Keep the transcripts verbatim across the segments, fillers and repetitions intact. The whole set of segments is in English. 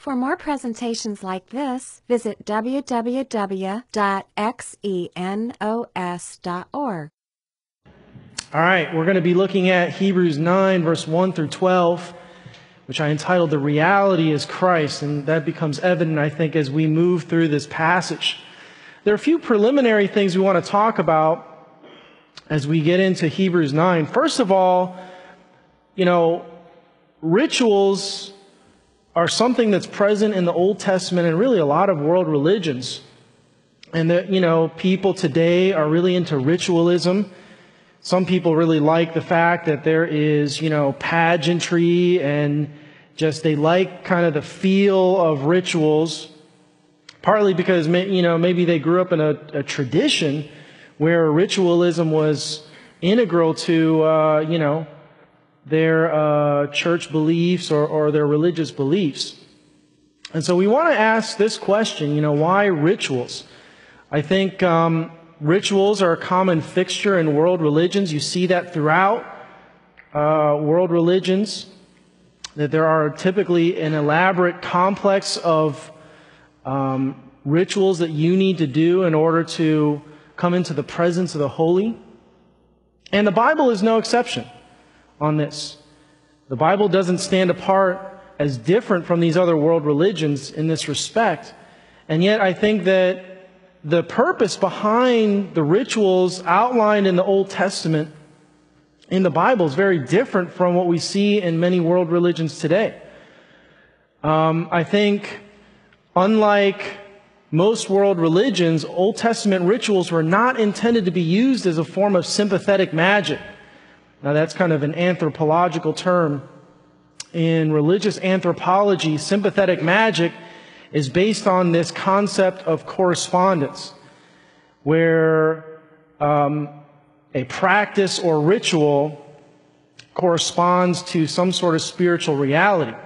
For more presentations like this, visit w w w dot xenos dot org. All right, we're going to be looking at Hebrews nine, verse one through twelve, which I entitled The Reality is Christ, and that becomes evident, I think, as we move through this passage. There are a few preliminary things we want to talk about as we get into Hebrews nine. First of all, you know, rituals are something that's present in the Old Testament and really a lot of world religions. And that, you know, people today are really into ritualism. Some people really like the fact that there is, you know, pageantry and just they like kind of the feel of rituals, partly because, you know, maybe they grew up in a, a tradition where ritualism was integral to, uh, you know, their uh, church beliefs or, or their religious beliefs. And so we want to ask this question, you know, why rituals? I think um, rituals are a common fixture in world religions. You see that throughout uh, world religions, that there are typically an elaborate complex of um, rituals that you need to do in order to come into the presence of the holy. And the Bible is no exception on this. The Bible doesn't stand apart as different from these other world religions in this respect. And yet I think that the purpose behind the rituals outlined in the Old Testament in the Bible is very different from what we see in many world religions today. Um, I think, unlike most world religions, Old Testament rituals were not intended to be used as a form of sympathetic magic. Now, that's kind of an anthropological term. In religious anthropology, sympathetic magic is based on this concept of correspondence, where um, a practice or ritual corresponds to some sort of spiritual reality.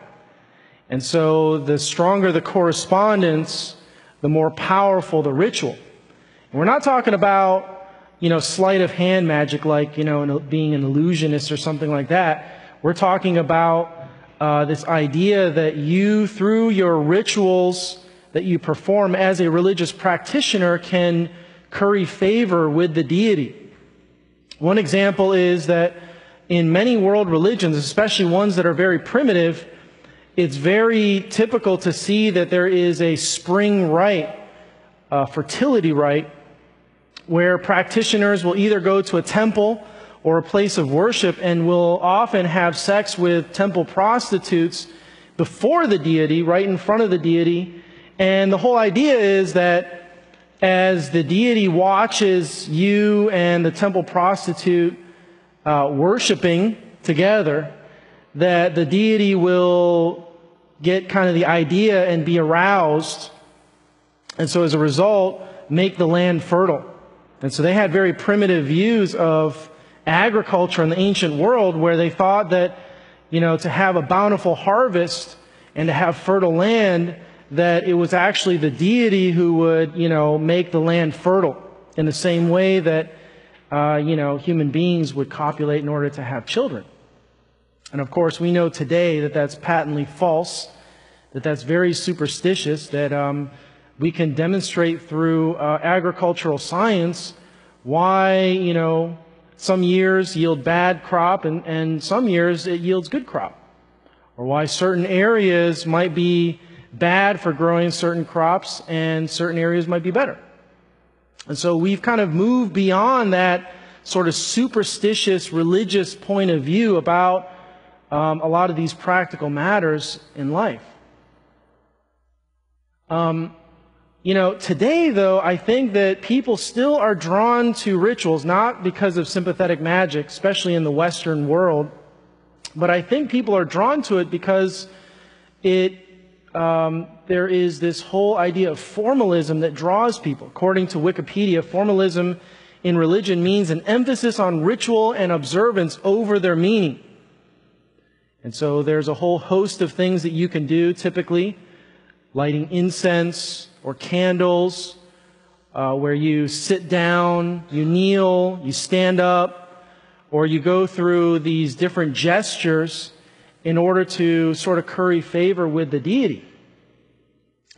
And so the stronger the correspondence, the more powerful the ritual. And we're not talking about, you know, sleight of hand magic like, you know, being an illusionist or something like that. We're talking about uh, this idea that you, through your rituals that you perform as a religious practitioner, can curry favor with the deity. One example is that in many world religions, especially ones that are very primitive, it's very typical to see that there is a spring rite, a fertility rite, where practitioners will either go to a temple or a place of worship and will often have sex with temple prostitutes before the deity, right in front of the deity. And the whole idea is that as the deity watches you and the temple prostitute uh, worshiping together, that the deity will get kind of the idea and be aroused, and so as a result, make the land fertile. And so they had very primitive views of agriculture in the ancient world, where they thought that, you know, to have a bountiful harvest and to have fertile land, that it was actually the deity who would, you know, make the land fertile in the same way that, uh, you know, human beings would copulate in order to have children. And of course, we know today that that's patently false, that that's very superstitious, that um, we can demonstrate through uh, agricultural science why, you know, some years yield bad crop and, and some years it yields good crop. Or why certain areas might be bad for growing certain crops and certain areas might be better. And so we've kind of moved beyond that sort of superstitious religious point of view about um, a lot of these practical matters in life. Um, you know, today, though, I think that people still are drawn to rituals, not because of sympathetic magic, especially in the Western world, but I think people are drawn to it because it um, there is this whole idea of formalism that draws people. According to Wikipedia, formalism in religion means an emphasis on ritual and observance over their meaning. And so there's a whole host of things that you can do, typically lighting incense or candles, uh, where you sit down, you kneel, you stand up, or you go through these different gestures in order to sort of curry favor with the deity.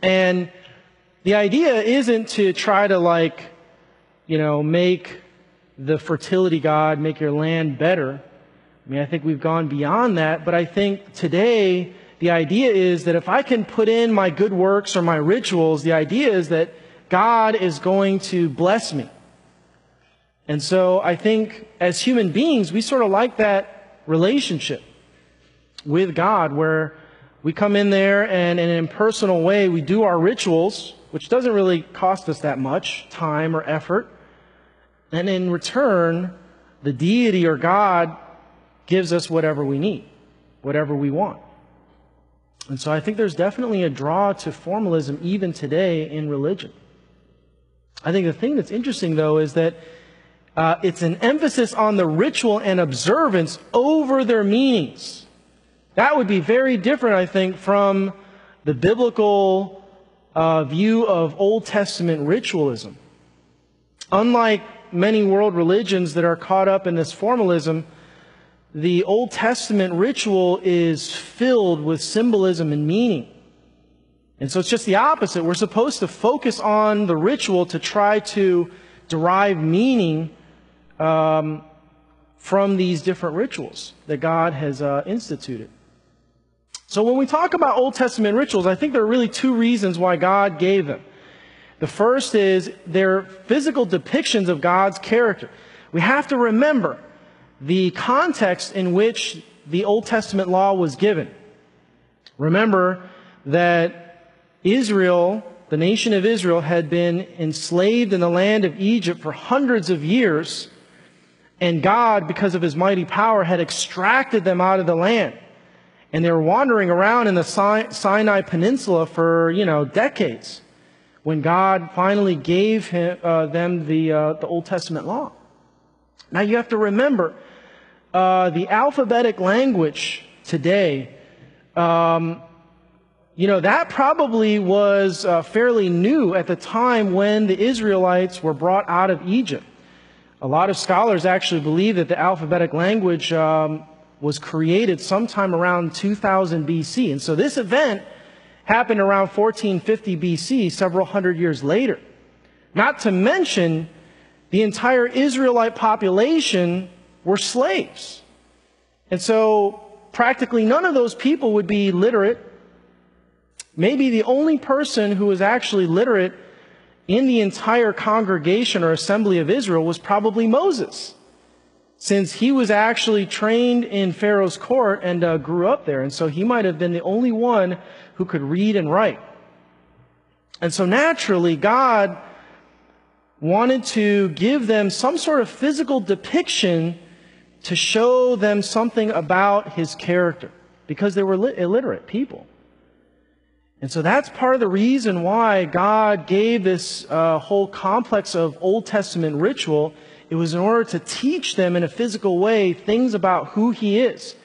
And the idea isn't to try to, like, you know, make the fertility god, make your land better. I mean, I think we've gone beyond that, but I think today the idea is that if I can put in my good works or my rituals, the idea is that God is going to bless me. And so I think as human beings, we sort of like that relationship with God where we come in there and in an impersonal way, we do our rituals, which doesn't really cost us that much time or effort. And in return, the deity or God gives us whatever we need, whatever we want. And so I think there's definitely a draw to formalism even today in religion. I think the thing that's interesting, though, is that uh, it's an emphasis on the ritual and observance over their meanings. That would be very different, I think, from the biblical uh, view of Old Testament ritualism. Unlike many world religions that are caught up in this formalism, the Old Testament ritual is filled with symbolism and meaning. And so it's just the opposite. We're supposed to focus on the ritual to try to derive meaning um, from these different rituals that God has uh, instituted. So when we talk about Old Testament rituals, I think there are really two reasons why God gave them. The first is they're physical depictions of God's character. We have to remember the context in which the Old Testament law was given. Remember that Israel, the nation of Israel, had been enslaved in the land of Egypt for hundreds of years, and God, because of His mighty power, had extracted them out of the land. And they were wandering around in the Sinai Peninsula for, you know, decades, when God finally gave him, uh, them the, uh, the Old Testament law. Now you have to remember, uh, the alphabetic language today, um, you know, that probably was uh, fairly new at the time when the Israelites were brought out of Egypt. A lot of scholars actually believe that the alphabetic language um, was created sometime around two thousand B C. And so this event happened around fourteen fifty B C, several hundred years later. Not to mention, the entire Israelite population were slaves. And so practically none of those people would be literate. Maybe the only person who was actually literate in the entire congregation or assembly of Israel was probably Moses, since he was actually trained in Pharaoh's court and uh, grew up there. And so he might have been the only one who could read and write. And so naturally, God wanted to give them some sort of physical depiction to show them something about His character, because they were illiterate people. And so that's part of the reason why God gave this uh, whole complex of Old Testament ritual. It was in order to teach them in a physical way things about who He is.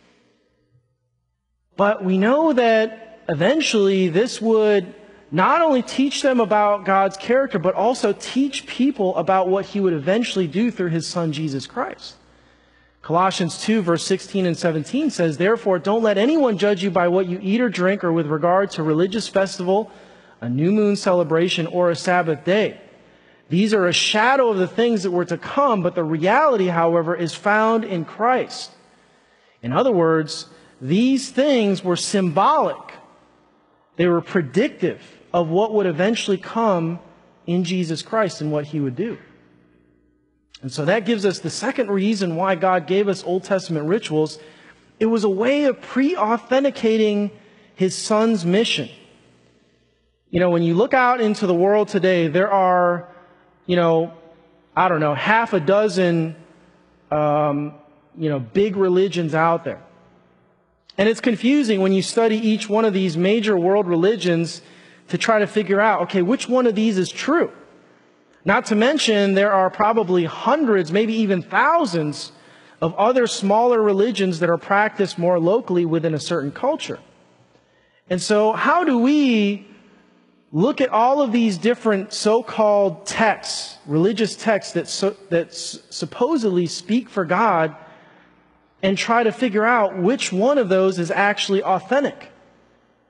But we know that eventually this would not only teach them about God's character, but also teach people about what He would eventually do through His Son, Jesus Christ. Colossians two, verse sixteen and seventeen says, "Therefore, don't let anyone judge you by what you eat or drink, or with regard to religious festival, a new moon celebration, or a Sabbath day. These are a shadow of the things that were to come, but the reality, however, is found in Christ." In other words, these things were symbolic. They were predictive of what would eventually come in Jesus Christ and what He would do. And so that gives us the second reason why God gave us Old Testament rituals. It was a way of pre-authenticating His Son's mission. You know, when you look out into the world today, there are, you know, I don't know, half a dozen, um, you know, big religions out there. And it's confusing when you study each one of these major world religions to try to figure out, okay, which one of these is true? Not to mention, there are probably hundreds, maybe even thousands of other smaller religions that are practiced more locally within a certain culture. And so how do we look at all of these different so-called texts, religious texts that, so, that s- supposedly speak for God, and try to figure out which one of those is actually authentic?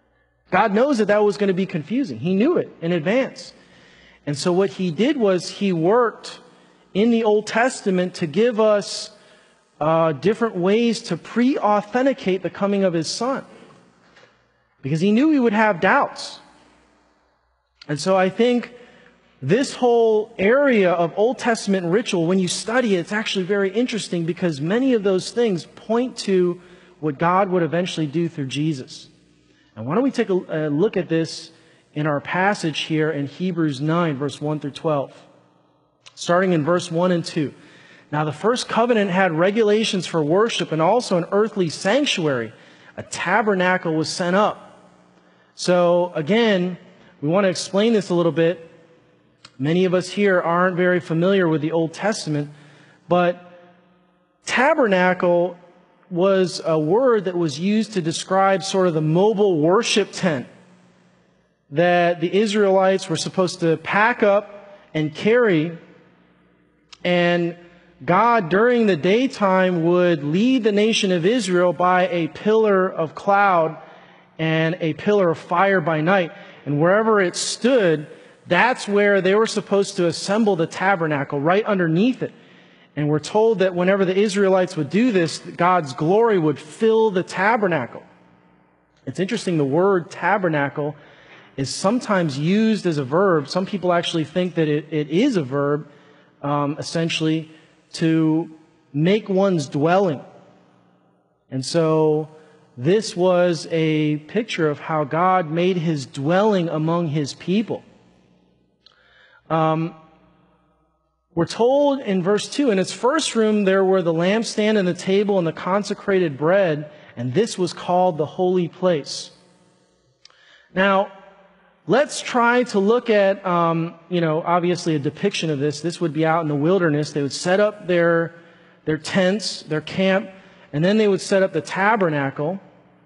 God knows that that was going to be confusing. He knew it in advance. And so what he did was he worked in the Old Testament to give us uh, different ways to pre-authenticate the coming of his Son. Because he knew we would have doubts. And so I think this whole area of Old Testament ritual, when you study it, it's actually very interesting because many of those things point to what God would eventually do through Jesus. And why don't we take a, a look at this in our passage here in Hebrews nine, verse one through twelve. Starting in verse one and two. Now the first covenant had regulations for worship and also an earthly sanctuary. A tabernacle was sent up. So again, we want to explain this a little bit. Many of us here aren't very familiar with the Old Testament, but tabernacle was a word that was used to describe sort of the mobile worship tent that the Israelites were supposed to pack up and carry. And God, during the daytime, would lead the nation of Israel by a pillar of cloud and a pillar of fire by night. And wherever it stood, that's where they were supposed to assemble the tabernacle, right underneath it. And we're told that whenever the Israelites would do this, God's glory would fill the tabernacle. It's interesting, the word tabernacle is sometimes used as a verb. Some people actually think that it, it is a verb, um, essentially, to make one's dwelling. And so this was a picture of how God made his dwelling among his people. Um, we're told in verse two, in its first room there were the lampstand and the table and the consecrated bread, and this was called the holy place. Now, let's try to look at, um, you know, obviously a depiction of this. This would be out in the wilderness. They would set up their, their tents, their camp, and then they would set up the tabernacle.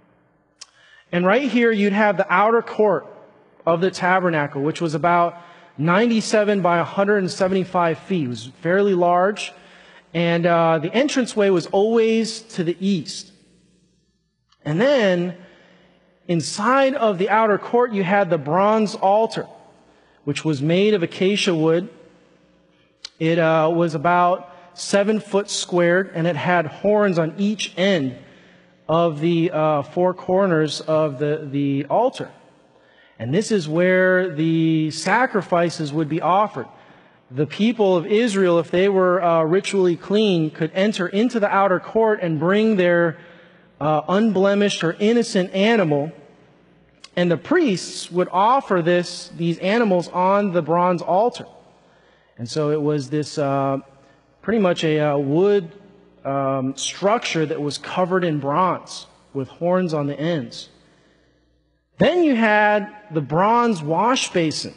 And right here you'd have the outer court of the tabernacle, which was about ninety-seven by one hundred seventy-five feet. It was fairly large. And uh, the entranceway was always to the east. And then inside of the outer court, you had the bronze altar, which was made of acacia wood. It uh, was about seven foot squared, and it had horns on each end of the uh, four corners of the, the altar. And this is where the sacrifices would be offered. The people of Israel, if they were uh, ritually clean, could enter into the outer court and bring their uh, unblemished or innocent animal. And the priests would offer this, these animals on the bronze altar. And so it was this uh, pretty much a uh, wood um, structure that was covered in bronze with horns on the ends. Then you had the bronze wash basin.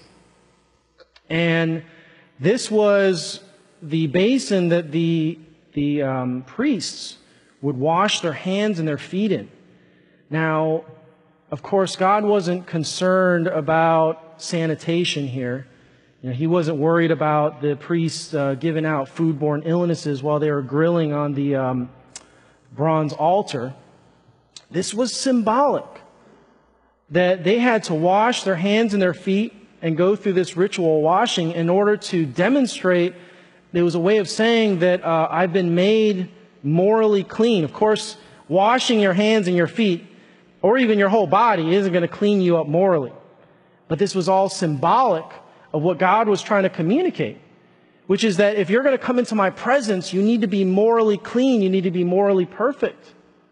And this was the basin that the, the um, priests would wash their hands and their feet in. Now, of course, God wasn't concerned about sanitation here. You know, he wasn't worried about the priests uh, giving out foodborne illnesses while they were grilling on the um, bronze altar. This was symbolic, that they had to wash their hands and their feet and go through this ritual washing in order to demonstrate. There was a way of saying that uh, I've been made morally clean. Of course, washing your hands and your feet, or even your whole body, isn't going to clean you up morally. But this was all symbolic of what God was trying to communicate, which is that if you're going to come into my presence, you need to be morally clean. You need to be morally perfect.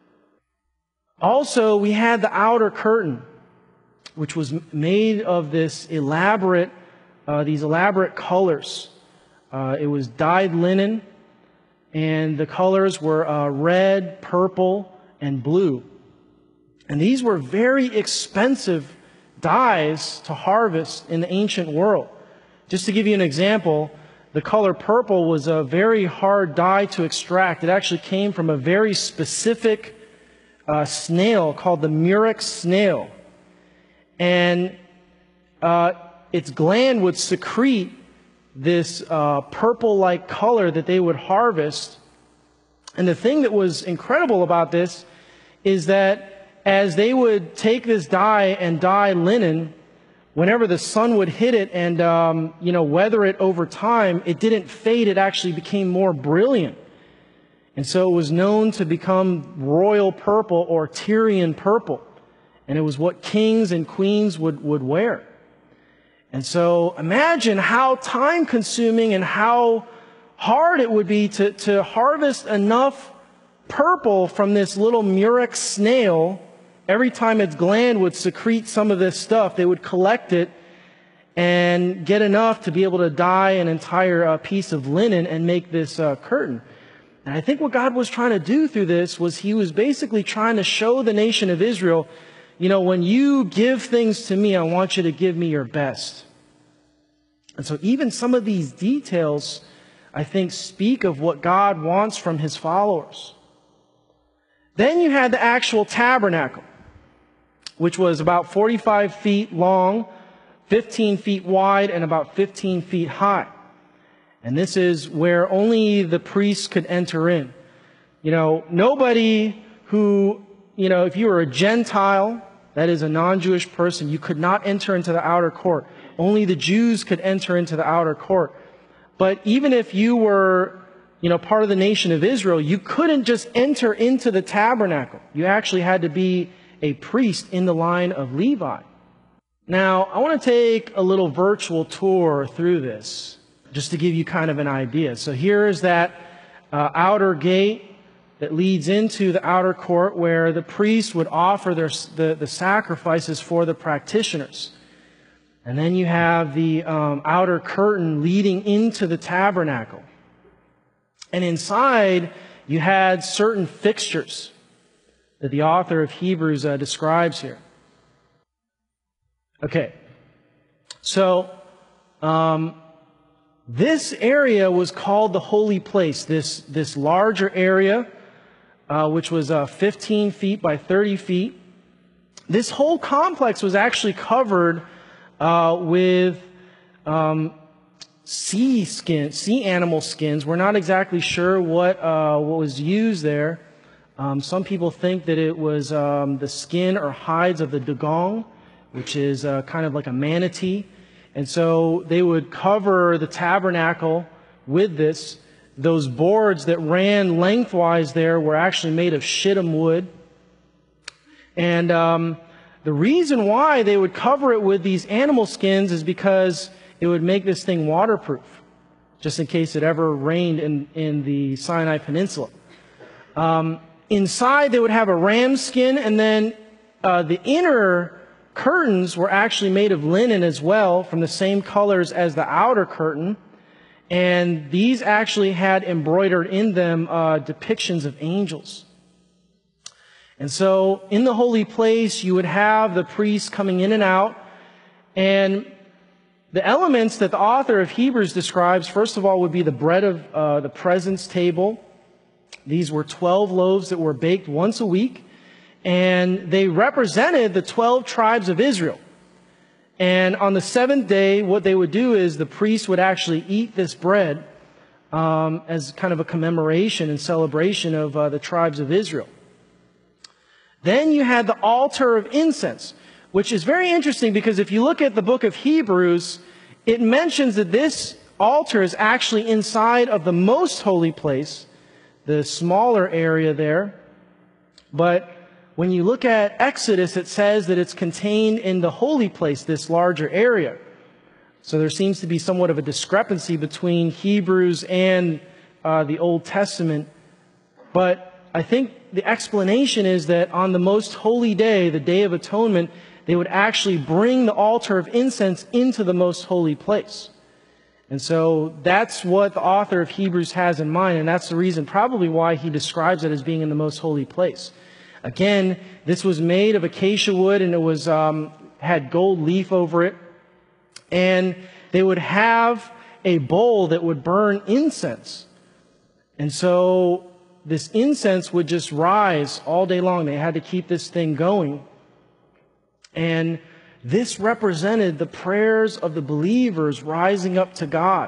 Also, we had the outer curtain, which was made of this elaborate, uh, these elaborate colors. Uh, it was dyed linen, and the colors were uh, red, purple, and blue. And these were very expensive dyes to harvest in the ancient world. Just to give you an example, the color purple was a very hard dye to extract. It actually came from a very specific uh, snail called the murex snail. And uh, its gland would secrete this uh, purple-like color that they would harvest. And the thing that was incredible about this is that as they would take this dye and dye linen, whenever the sun would hit it and um, you know weather it over time, it didn't fade. It actually became more brilliant. And so it was known to become royal purple or Tyrian purple. And it was what kings and queens would, would wear. And so imagine how time-consuming and how hard it would be to, to harvest enough purple from this little murex snail. Every time its gland would secrete some of this stuff, they would collect it and get enough to be able to dye an entire uh, piece of linen and make this uh, curtain. And I think what God was trying to do through this was He was basically trying to show the nation of Israel, you know, when you give things to me, I want you to give me your best. And so even some of these details, I think, speak of what God wants from His followers. Then you had the actual tabernacle, which was about forty-five feet long, fifteen feet wide, and about fifteen feet high. And this is where only the priests could enter in. You know, nobody who, you know, if you were a Gentile, that is a non-Jewish person, you could not enter into the outer court. Only the Jews could enter into the outer court. But even if you were, you know, part of the nation of Israel, you couldn't just enter into the tabernacle. You actually had to be a priest in the line of Levi. Now, I want to take a little virtual tour through this, just to give you kind of an idea. So here is that uh, outer gate that leads into the outer court where the priests would offer their, the, the sacrifices for the practitioners. And then you have the um, outer curtain leading into the tabernacle. And inside, you had certain fixtures that the author of Hebrews uh, describes here. Okay, so um, this area was called the holy place, this, this larger area, uh, which was uh, fifteen feet by thirty feet. This whole complex was actually covered uh, with um, sea skin, sea animal skins. We're not exactly sure what, uh, what was used there. Um, some people think that it was um, the skin or hides of the dugong, which is uh, kind of like a manatee. And so they would cover the tabernacle with this. Those boards that ran lengthwise there were actually made of shittim wood. And um, the reason why they would cover it with these animal skins is because it would make this thing waterproof, just in case it ever rained in, in the Sinai Peninsula. Um, inside they would have a ram skin, and then uh, the inner curtains were actually made of linen as well, from the same colors as the outer curtain. And these actually had embroidered in them uh, depictions of angels. And so in the holy place, you would have the priests coming in and out. And the elements that the author of Hebrews describes, first of all, would be the bread of uh, the presence table. These were twelve loaves that were baked once a week. And they represented the twelve tribes of Israel. And on the seventh day, what they would do is the priests would actually eat this bread um, as kind of a commemoration and celebration of uh, the tribes of Israel. Then you had the altar of incense, which is very interesting because if you look at the book of Hebrews, it mentions that this altar is actually inside of the most holy place, the smaller area there. But when you look at Exodus, it says that it's contained in the holy place, this larger area. So there seems to be somewhat of a discrepancy between Hebrews and uh, the Old Testament. But I think the explanation is that on the most holy day, the Day of Atonement, they would actually bring the altar of incense into the most holy place. And so that's what the author of Hebrews has in mind, and that's the reason probably why he describes it as being in the most holy place. Again, this was made of acacia wood, and it was um, had gold leaf over it. And they would have a bowl that would burn incense. And so this incense would just rise all day long. They had to keep this thing going. And this represented the prayers of the believers rising up to God.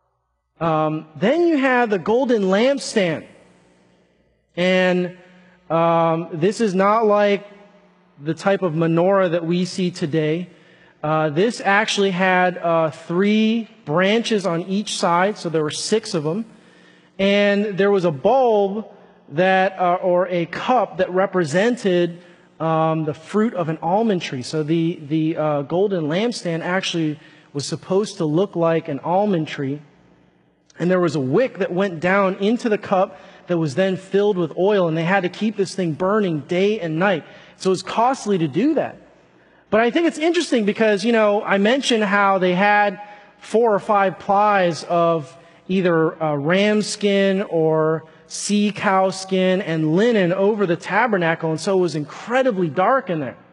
Um, then you have the golden lampstand. And Um, this is not like the type of menorah that we see today. Uh, this actually had uh, three branches on each side, so there were six of them. And there was a bulb that, uh, or a cup that represented um, the fruit of an almond tree. So the, the uh, golden lampstand actually was supposed to look like an almond tree. And there was a wick that went down into the cup that was then filled with oil, and they had to keep this thing burning day and night. So it was costly to do that. But I think it's interesting because, you know, I mentioned how they had four or five plies of either uh, ram skin or sea cow skin and linen over the tabernacle, and so it was incredibly dark in there.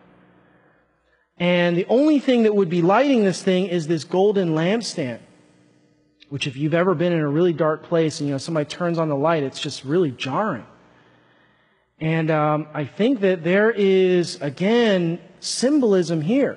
And the only thing that would be lighting this thing is this golden lampstand, which if you've ever been in a really dark place and, you know, somebody turns on the light, it's just really jarring. And um, I think that there is, again, symbolism here.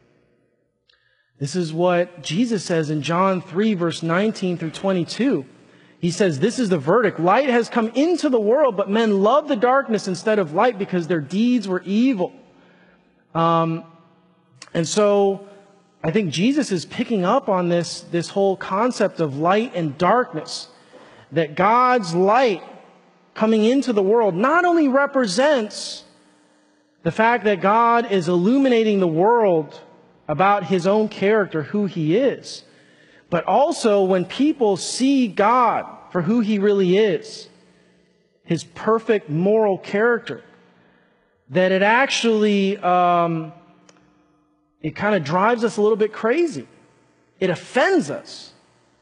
This is what Jesus says in John three, verse nineteen through twenty-two. He says, this is the verdict. Light has come into the world, but men love the darkness instead of light because their deeds were evil. Um, and so I think Jesus is picking up on this, this whole concept of light and darkness. That God's light coming into the world not only represents the fact that God is illuminating the world about His own character, who He is, but also when people see God for who He really is, His perfect moral character, that it actually, um, it kind of drives us a little bit crazy. It offends us.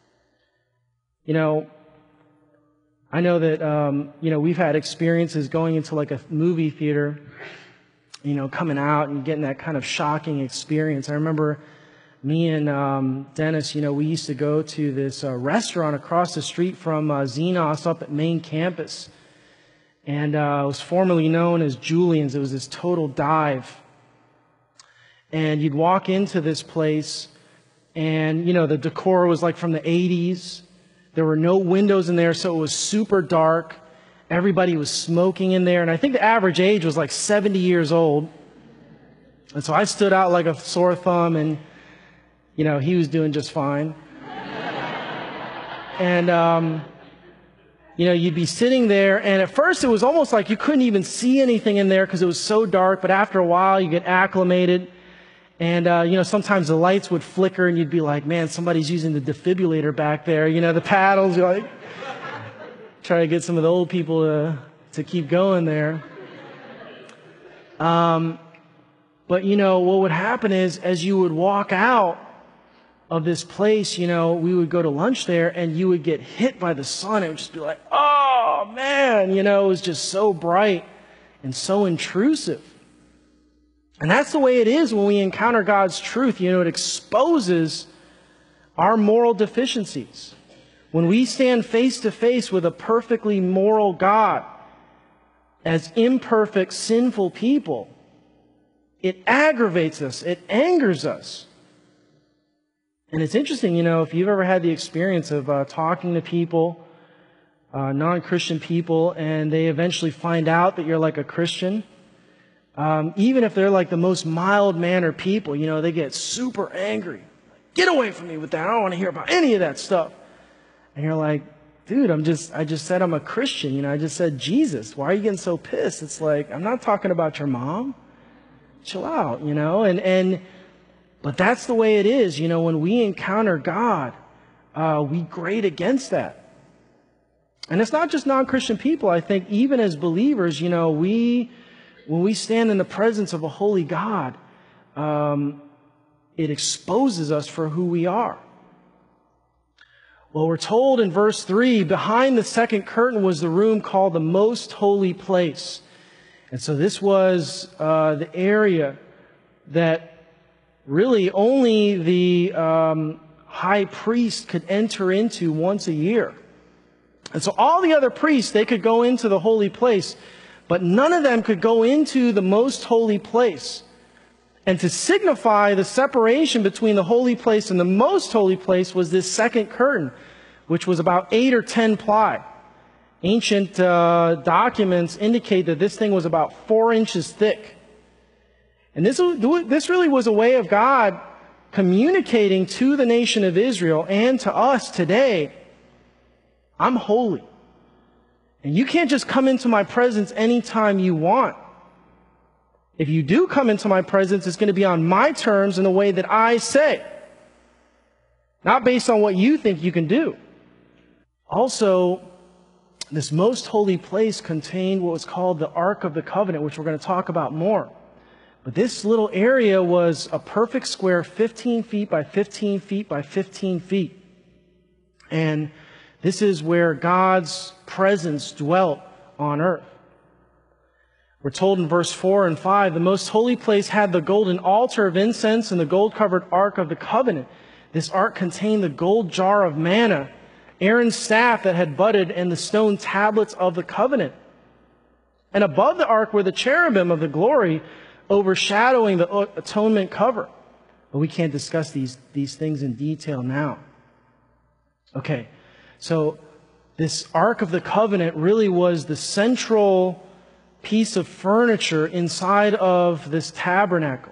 You know, I know that, um, you know, we've had experiences going into like a movie theater, you know, coming out and getting that kind of shocking experience. I remember me and um, Dennis, you know, we used to go to this uh, restaurant across the street from uh, Xenos up at main campus. And uh, it was formerly known as Julian's. It was this total dive. And you'd walk into this place and, you know, the decor was like from the eighties. There were no windows in there, so it was super dark. Everybody was smoking in there. And I think the average age was like seventy years old. And so I stood out like a sore thumb, and, you know, he was doing just fine. And, um, you know, you'd be sitting there, and at first it was almost like you couldn't even see anything in there because it was so dark. But after a while, you get acclimated. And, uh, you know, sometimes the lights would flicker, and you'd be like, man, somebody's using the defibrillator back there. You know, the paddles, you're like, try to get some of the old people to, to keep going there. Um, but, you know, what would happen is as you would walk out of this place, you know, we would go to lunch there, and you would get hit by the sun. It would just be like, oh, man, you know, it was just so bright and so intrusive. And that's the way it is when we encounter God's truth. You know, it exposes our moral deficiencies. When we stand face to face with a perfectly moral God, as imperfect, sinful people, it aggravates us. It angers us. And it's interesting, you know, if you've ever had the experience of uh, talking to people, uh, non-Christian people, and they eventually find out that you're like a Christian, Um, even if they're like the most mild-mannered people, you know, they get super angry. Get away from me with that. I don't want to hear about any of that stuff. And you're like, dude, I'm just, I just said I'm a Christian. You know, I just said Jesus. Why are you getting so pissed? It's like, I'm not talking about your mom. Chill out, you know, and, and, but that's the way it is. You know, when we encounter God, uh, we grate against that. And it's not just non-Christian people. I think even as believers, you know, we, when we stand in the presence of a holy God, um, it exposes us for who we are. Well, we're told in verse three, behind the second curtain was the room called the most holy place. And so this was uh, the area that really only the um, high priest could enter into once a year. And so all the other priests, they could go into the holy place, but none of them could go into the most holy place. And to signify the separation between the holy place and the most holy place was this second curtain, which was about eight or ten ply. Ancient uh, documents indicate that this thing was about four inches thick. And this, this really was a way of God communicating to the nation of Israel and to us today, I'm holy. And you can't just come into my presence anytime you want. If you do come into my presence, it's going to be on my terms in the way that I say, not based on what you think you can do. Also, this most holy place contained what was called the Ark of the Covenant, which we're going to talk about more. But this little area was a perfect square, fifteen feet by fifteen feet by fifteen feet. And this is where God's presence dwelt on earth. We're told in verse four and five, the most holy place had the golden altar of incense and the gold-covered Ark of the Covenant. This ark contained the gold jar of manna, Aaron's staff that had budded, and the stone tablets of the covenant. And above the ark were the cherubim of the glory, overshadowing the atonement cover. But we can't discuss these, these things in detail now. Okay, so this Ark of the Covenant really was the central piece of furniture inside of this tabernacle.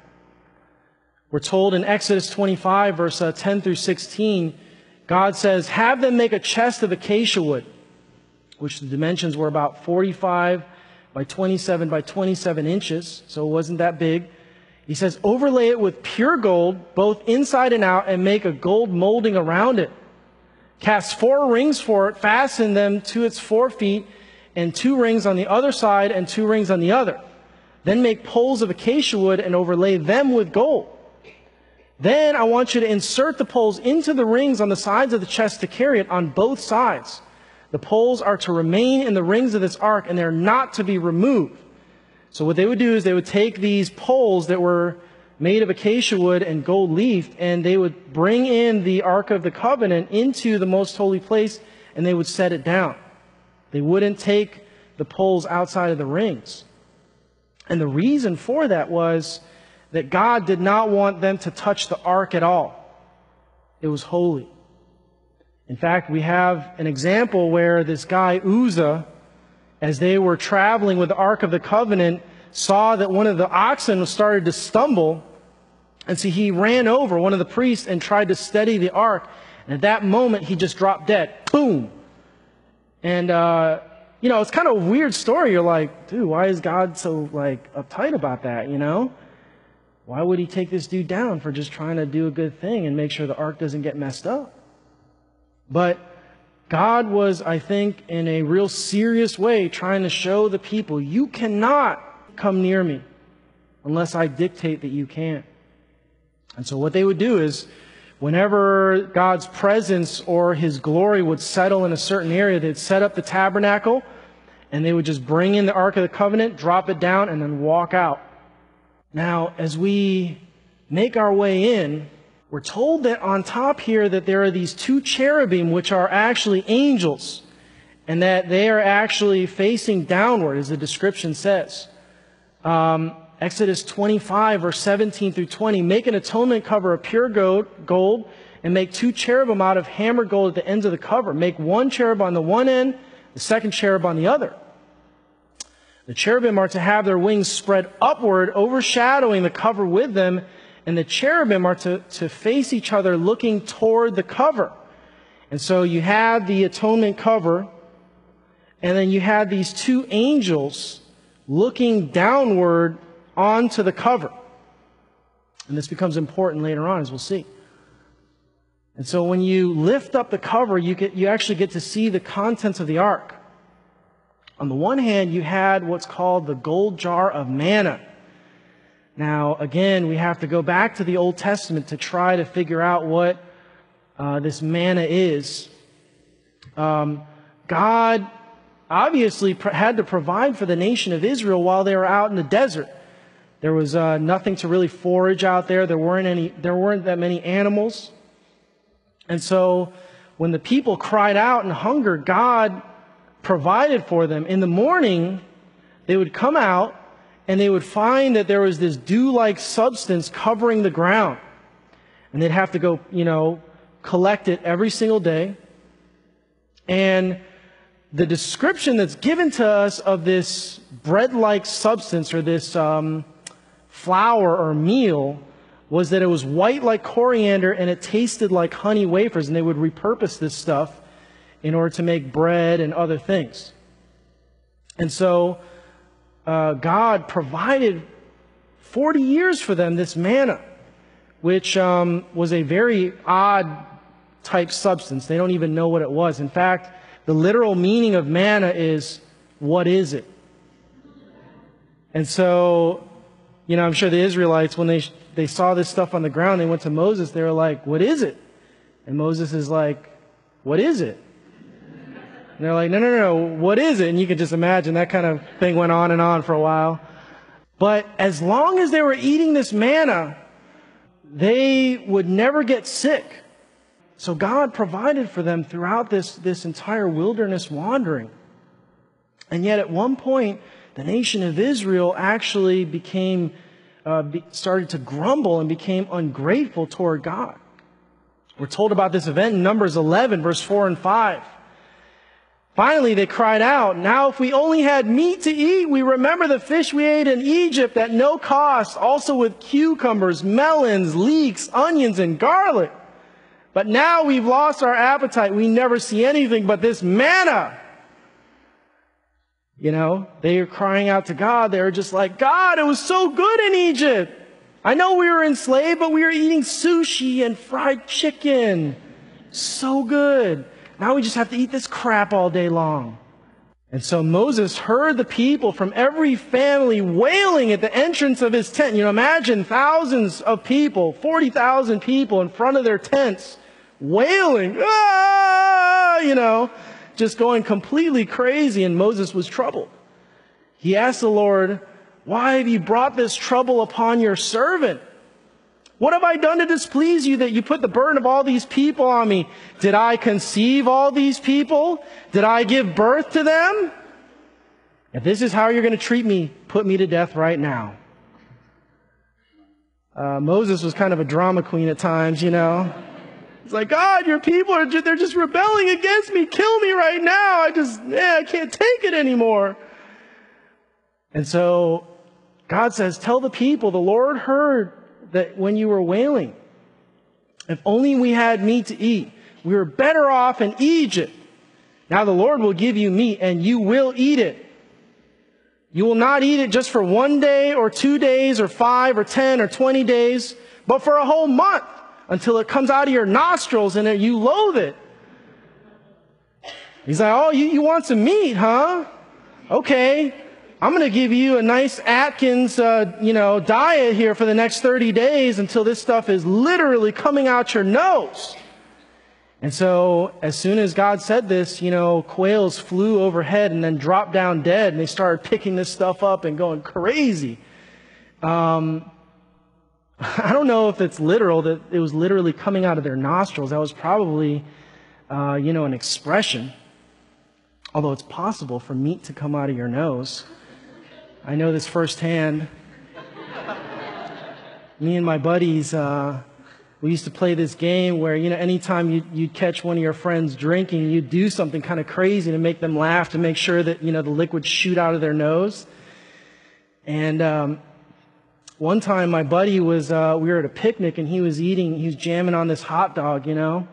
We're told in Exodus twenty-five, verse ten through sixteen, God says, have them make a chest of acacia wood, which the dimensions were about forty-five by twenty-seven by twenty-seven inches, so it wasn't that big. He says, overlay it with pure gold, both inside and out, and make a gold molding around it. Cast four rings for it, fasten them to its four feet, and two rings on the other side and two rings on the other. Then make poles of acacia wood and overlay them with gold. Then I want you to insert the poles into the rings on the sides of the chest to carry it on both sides. The poles are to remain in the rings of this ark, and they're not to be removed. So what they would do is they would take these poles that were made of acacia wood and gold leaf, and they would bring in the Ark of the Covenant into the most holy place, and they would set it down. They wouldn't take the poles outside of the rings. And the reason for that was that God did not want them to touch the ark at all. It was holy. In fact, we have an example where this guy Uzzah, as they were traveling with the Ark of the Covenant, saw that one of the oxen started to stumble, and so he ran over one of the priests and tried to steady the ark. And at that moment, he just dropped dead. Boom! And, uh, you know, it's kind of a weird story. You're like, dude, why is God so, like, uptight about that, you know? Why would he take this dude down for just trying to do a good thing and make sure the ark doesn't get messed up? But God was, I think, in a real serious way trying to show the people, you cannot come near me unless I dictate that you can. And so what they would do is, whenever God's presence or His glory would settle in a certain area, they'd set up the tabernacle, and they would just bring in the Ark of the Covenant, drop it down, and then walk out. Now, as we make our way in, we're told that on top here that there are these two cherubim, which are actually angels, and that they are actually facing downward, as the description says. Um, Exodus twenty-five, verse seventeen through twenty, make an atonement cover of pure gold, and make two cherubim out of hammered gold at the ends of the cover. Make one cherub on the one end, the second cherub on the other. The cherubim are to have their wings spread upward, overshadowing the cover with them, and the cherubim are to, to face each other looking toward the cover. And so you had the atonement cover, and then you had these two angels looking downward onto the cover. And this becomes important later on, as we'll see. And so when you lift up the cover, you get, you actually get to see the contents of the ark. On the one hand, you had what's called the gold jar of manna. Now, again, we have to go back to the Old Testament to try to figure out what uh, this manna is. Um, God obviously pr- had to provide for the nation of Israel while they were out in the desert. There was uh, nothing to really forage out there. There weren't any. There weren't that many animals. And so, when the people cried out in hunger, God provided for them. In the morning, they would come out and they would find that there was this dew-like substance covering the ground. And they'd have to go, you know, collect it every single day. And the description that's given to us of this bread-like substance, or this um, flour or meal, was that it was white like coriander and it tasted like honey wafers, and they would repurpose this stuff in order to make bread and other things. And so uh, God provided forty years for them this manna, which um, was a very odd type substance. They don't even know what it was. In fact, the literal meaning of manna is, what is it? And so, you know, I'm sure the Israelites, when they they saw this stuff on the ground, they went to Moses, they were like, what is it? And Moses is like, what is it? And they're like, no, no, no, what is it? And you can just imagine that kind of thing went on and on for a while. But as long as they were eating this manna, they would never get sick. So God provided for them throughout this, this entire wilderness wandering. And yet at one point, the nation of Israel actually became, uh, be, started to grumble and became ungrateful toward God. We're told about this event in Numbers eleven, verse four and five. Finally, they cried out, now if we only had meat to eat, we remember the fish we ate in Egypt at no cost, also with cucumbers, melons, leeks, onions, and garlic. But now we've lost our appetite. We never see anything but this manna. You know, they are crying out to God. They were just like, God, it was so good in Egypt. I know we were enslaved, but we were eating sushi and fried chicken. So good. Now we just have to eat this crap all day long. And so Moses heard the people from every family wailing at the entrance of his tent. You know, imagine thousands of people, forty thousand people in front of their tents, wailing, ah, you know, just going completely crazy. And Moses was troubled. He asked the Lord, why have you brought this trouble upon your servant? What have I done to displease you that you put the burden of all these people on me? Did I conceive all these people? Did I give birth to them? If this is how you're going to treat me, put me to death right now. Uh, Moses was kind of a drama queen at times, you know. It's like, God, your people are just, they're just rebelling against me. Kill me right now. I just, yeah, I can't take it anymore. And so God says, tell the people, the Lord heard that when you were wailing, if only we had meat to eat, we were better off in Egypt. Now the Lord will give you meat and you will eat it. You will not eat it just for one day or two days or five or ten or twenty days, but for a whole month until it comes out of your nostrils and you loathe it. He's like, oh, you, you want some meat, huh? Okay. I'm going to give you a nice Atkins, uh, you know, diet here for the next thirty days until this stuff is literally coming out your nose. And so as soon as God said this, you know, quails flew overhead and then dropped down dead, and they started picking this stuff up and going crazy. Um, I don't know if it's literal, that it was literally coming out of their nostrils. That was probably, uh, you know, an expression. Although it's possible for meat to come out of your nose. I know this firsthand. Me and my buddies, uh, we used to play this game where, you know, anytime you, you'd catch one of your friends drinking, you'd do something kind of crazy to make them laugh, to make sure that, you know, the liquid shoot out of their nose. And um, one time my buddy was, uh, we were at a picnic and he was eating, he was jamming on this hot dog, you know.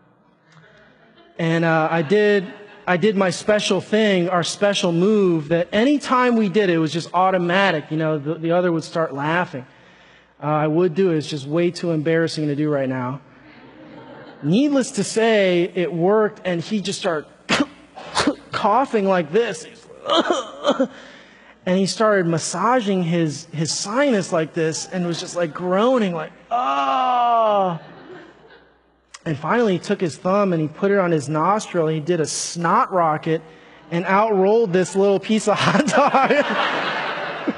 And uh, I did... I did my special thing, our special move, that anytime we did it, it was just automatic. You know, the, the other would start laughing. Uh, I would do it. It's just way too embarrassing to do right now. Needless to say, it worked, and he just started coughing like this. And he started massaging his, his sinus like this, and was just like groaning, like, ah. Oh. And finally, he took his thumb and he put it on his nostril. And he did a snot rocket and out rolled this little piece of hot dog.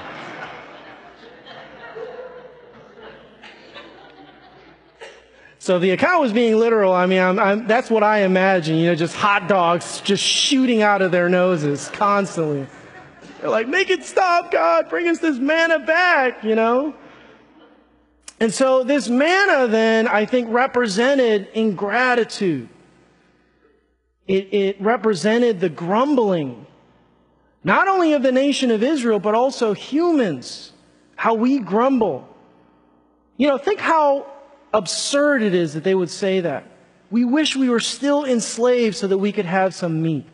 So the account was being literal. I mean, I'm, I'm, that's what I imagine. You know, just hot dogs just shooting out of their noses constantly. They're like, make it stop, God. Bring us this manna back, you know. And so this manna then, I think, represented ingratitude. It, it represented the grumbling, not only of the nation of Israel, but also humans, how we grumble. You know, think how absurd it is that they would say that. We wish we were still enslaved so that we could have some meat.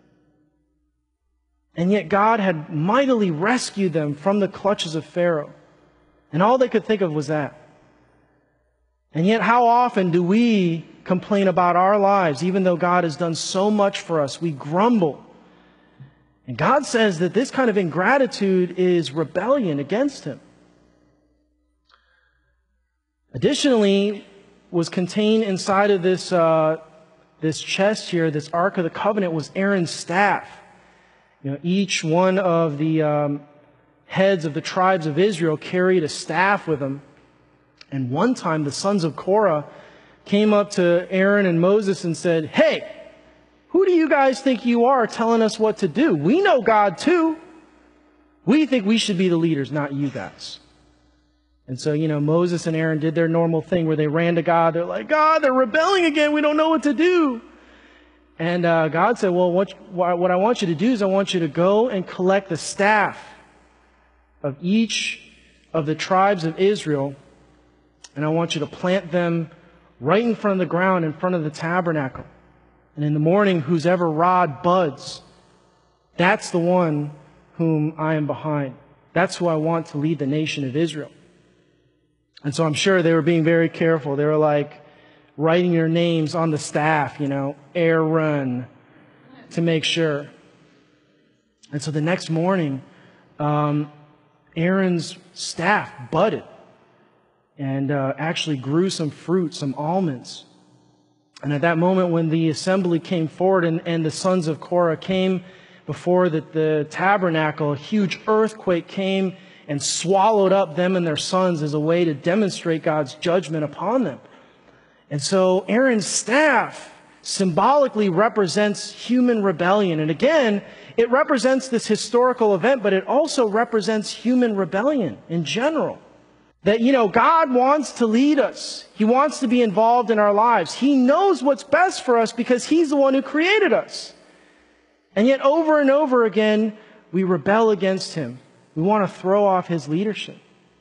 And yet God had mightily rescued them from the clutches of Pharaoh. And all they could think of was that. And yet how often do we complain about our lives, even though God has done so much for us? We grumble. And God says that this kind of ingratitude is rebellion against Him. Additionally, was contained inside of this, uh, this chest here, this Ark of the Covenant, was Aaron's staff. You know, each one of the um, heads of the tribes of Israel carried a staff with them. And one time the sons of Korah came up to Aaron and Moses and said, "Hey, who do you guys think you are telling us what to do? We know God too. We think we should be the leaders, not you guys." And so, you know, Moses and Aaron did their normal thing where they ran to God. They're like, "God, they're rebelling again. We don't know what to do." And uh, God said, "Well, what, what I want you to do is I want you to go and collect the staff of each of the tribes of Israel, and I want you to plant them right in front of the ground, in front of the tabernacle. And in the morning, whose ever rod buds, that's the one whom I am behind. That's who I want to lead the nation of Israel." And so I'm sure they were being very careful. They were like writing their names on the staff, you know, Aaron, to make sure. And so the next morning, um, Aaron's staff budded and uh, actually grew some fruit, some almonds. And at that moment when the assembly came forward and, and the sons of Korah came before the, the tabernacle, a huge earthquake came and swallowed up them and their sons as a way to demonstrate God's judgment upon them. And so Aaron's staff symbolically represents human rebellion. And again, it represents this historical event, but it also represents human rebellion in general. That, you know, God wants to lead us. He wants to be involved in our lives. He knows what's best for us because He's the one who created us. And yet over and over again, we rebel against Him. We want to throw off His leadership.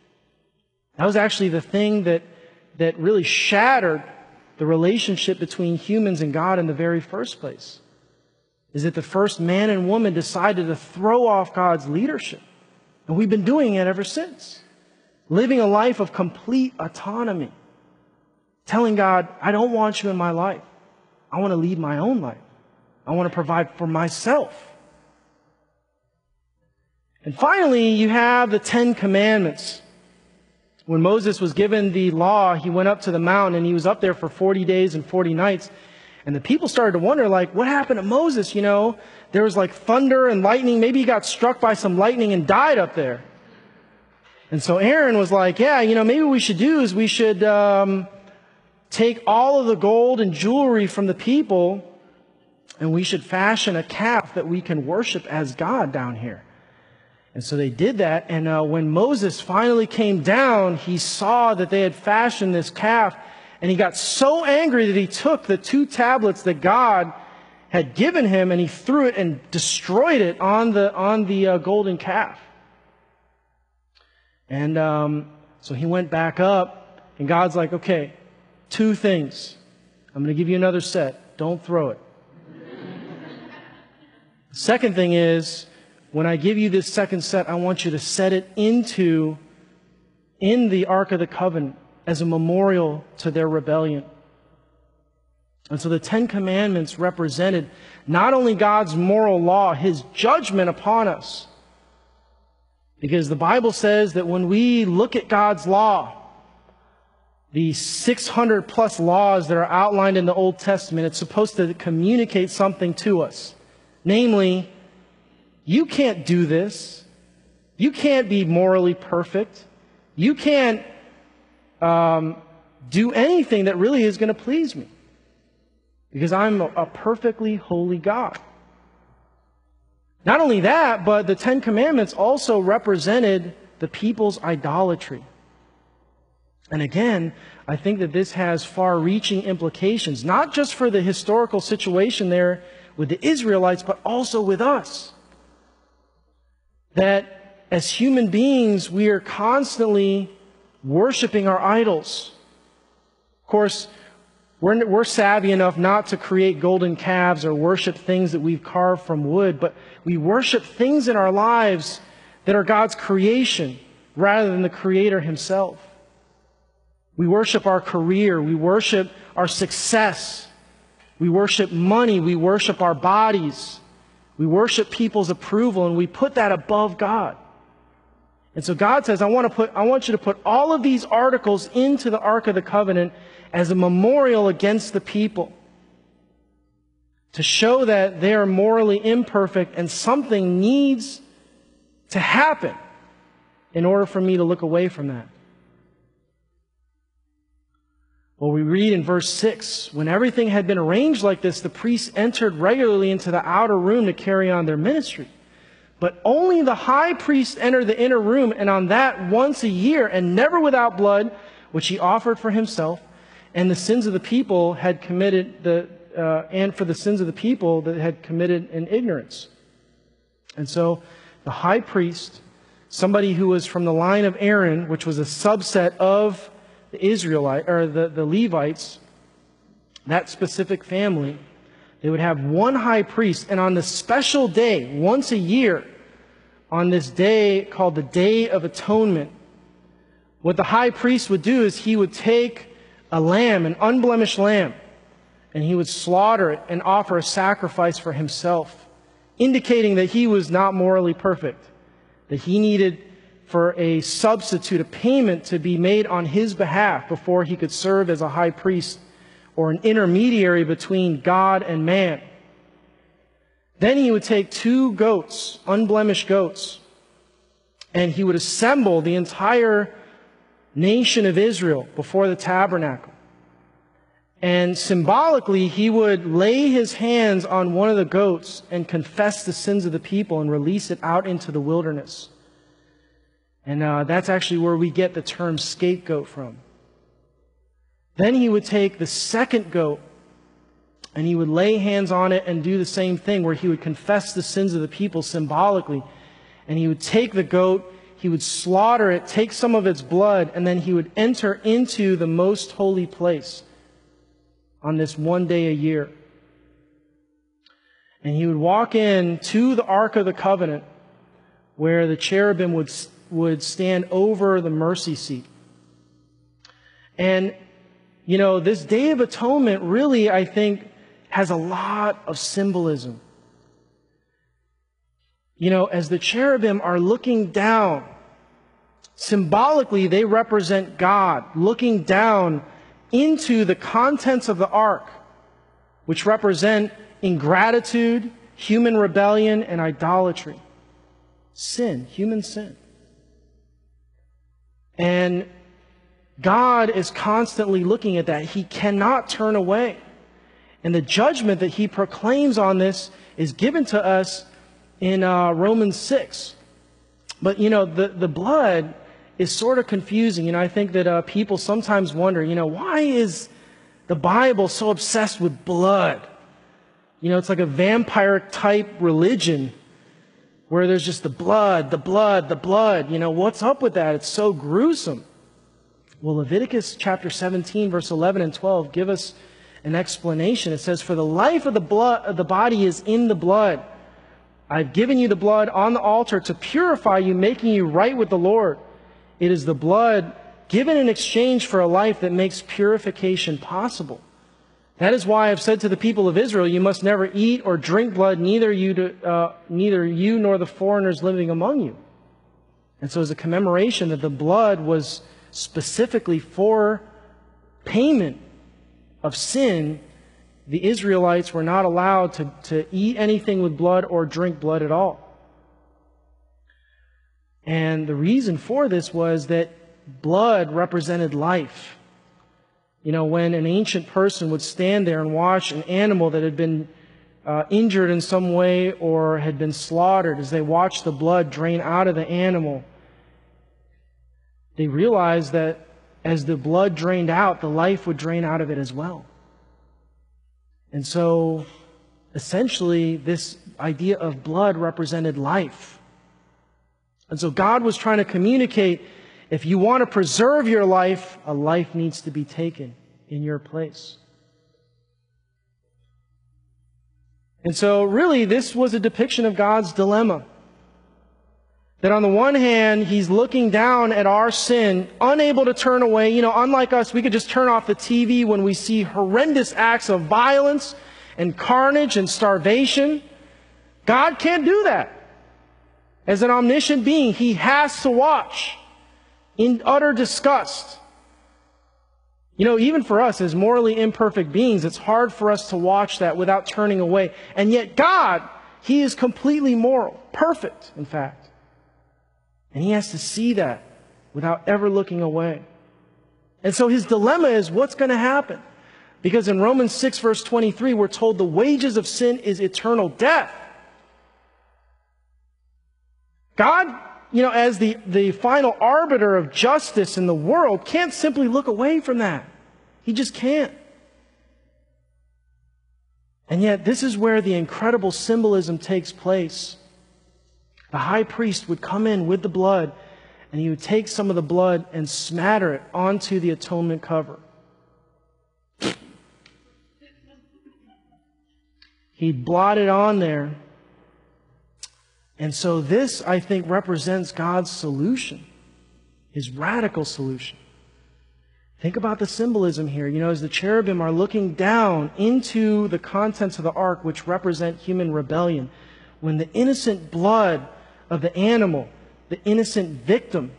That was actually the thing that, that really shattered the relationship between humans and God in the very first place. Is that the first man and woman decided to throw off God's leadership. And we've been doing it ever since. Living a life of complete autonomy. Telling God, "I don't want you in my life. I want to lead my own life. I want to provide for myself." And finally, you have the Ten Commandments. When Moses was given the law, he went up to the mountain and he was up there for forty days and forty nights. And the people started to wonder, like, what happened to Moses? You know, there was like thunder and lightning. Maybe he got struck by some lightning and died up there. And so Aaron was like, yeah, you know, maybe what we should do is we should um, take all of the gold and jewelry from the people and we should fashion a calf that we can worship as God down here. And so they did that. And uh, when Moses finally came down, he saw that they had fashioned this calf. And he got so angry that he took the two tablets that God had given him and he threw it and destroyed it on the, on the uh, golden calf. And um, so he went back up, and God's like, "Okay, two things. I'm going to give you another set. Don't throw it." The second thing is, when I give you this second set, I want you to set it into, in the Ark of the Covenant as a memorial to their rebellion. And so the Ten Commandments represented not only God's moral law, His judgment upon us. Because the Bible says that when we look at God's law, the six hundred plus laws that are outlined in the Old Testament, it's supposed to communicate something to us. Namely, you can't do this. You can't be morally perfect. You can't um, do anything that really is going to please me. Because I'm a, a perfectly holy God. Not only that, but the Ten Commandments also represented the people's idolatry. And again, I think that this has far-reaching implications, not just for the historical situation there with the Israelites, but also with us. That as human beings, we are constantly worshiping our idols. Of course, we're, we're savvy enough not to create golden calves or worship things that we've carved from wood, but we worship things in our lives that are God's creation rather than the Creator Himself. We worship our career. We worship our success. We worship money. We worship our bodies. We worship people's approval, and we put that above God. And so God says, I want to put, I want you to put all of these articles into the Ark of the Covenant as a memorial against the people, to show that they are morally imperfect and something needs to happen in order for me to look away from that. Well, we read in verse six, when everything had been arranged like this, the priests entered regularly into the outer room to carry on their ministry. But only the high priest entered the inner room, and on that once a year, and never without blood, which he offered for himself, and the sins of the people had committed, the, uh, and for the sins of the people that had committed in ignorance. And so the high priest, somebody who was from the line of Aaron, which was a subset of the Israelite or the, the Levites, that specific family, they would have one high priest, and on the special day, once a year, on this day called the Day of Atonement, what the high priest would do is he would take a lamb, an unblemished lamb, and he would slaughter it and offer a sacrifice for himself, indicating that he was not morally perfect, that he needed for a substitute, a payment to be made on his behalf before he could serve as a high priest or an intermediary between God and man. Then he would take two goats, unblemished goats, and he would assemble the entire nation of Israel before the tabernacle. And symbolically, he would lay his hands on one of the goats and confess the sins of the people and release it out into the wilderness. And uh, that's actually where we get the term scapegoat from. Then he would take the second goat and he would lay hands on it and do the same thing, where he would confess the sins of the people symbolically. And he would take the goat, he would slaughter it, take some of its blood, and then he would enter into the most holy place on this one day a year. And he would walk in to the Ark of the Covenant, where the cherubim would would stand over the mercy seat. And, you know, this Day of Atonement really, I think, has a lot of symbolism. You know, as the cherubim are looking down, symbolically they represent God looking down into the contents of the ark, which represent ingratitude, human rebellion, and idolatry. Sin, human sin. And God is constantly looking at that. He cannot turn away. And the judgment that He proclaims on this is given to us in uh, Romans six. But, you know, the, the blood is sort of confusing. You know, I think that uh, people sometimes wonder, you know, why is the Bible so obsessed with blood? You know, it's like a vampire-type religion where there's just the blood, the blood, the blood. You know, what's up with that? It's so gruesome. Well, Leviticus chapter seventeen, verse eleven and twelve give us an explanation. It says, "For the life of the blood of the body is in the blood. I've given you the blood on the altar to purify you, making you right with the Lord. It is the blood given in exchange for a life that makes purification possible. That is why I've said to the people of Israel, you must never eat or drink blood, neither you, to, uh, neither you nor the foreigners living among you." And so as a commemoration that the blood was specifically for payment of sin, the Israelites were not allowed to, to eat anything with blood or drink blood at all. And the reason for this was that blood represented life. You know, when an ancient person would stand there and watch an animal that had been uh, injured in some way or had been slaughtered, as they watched the blood drain out of the animal, they realized that as the blood drained out, the life would drain out of it as well. And so, essentially, this idea of blood represented life. And so God was trying to communicate, if you want to preserve your life, a life needs to be taken in your place. And so, really, this was a depiction of God's dilemma. That on the one hand, He's looking down at our sin, unable to turn away. You know, unlike us, we could just turn off the T V when we see horrendous acts of violence and carnage and starvation. God can't do that. As an omniscient being, He has to watch in utter disgust. You know, even for us as morally imperfect beings, it's hard for us to watch that without turning away. And yet God, He is completely moral, perfect, in fact. And He has to see that without ever looking away. And so His dilemma is, what's going to happen? Because in Romans six, verse twenty-three, we're told the wages of sin is eternal death. God, you know, as the, the final arbiter of justice in the world, can't simply look away from that. He just can't. And yet, this is where the incredible symbolism takes place. The high priest would come in with the blood, and he would take some of the blood and smatter it onto the atonement cover. He'd blot it on there. And so this, I think, represents God's solution, His radical solution. Think about the symbolism here. You know, as the cherubim are looking down into the contents of the ark, which represent human rebellion, when the innocent blood of the animal, the innocent victim,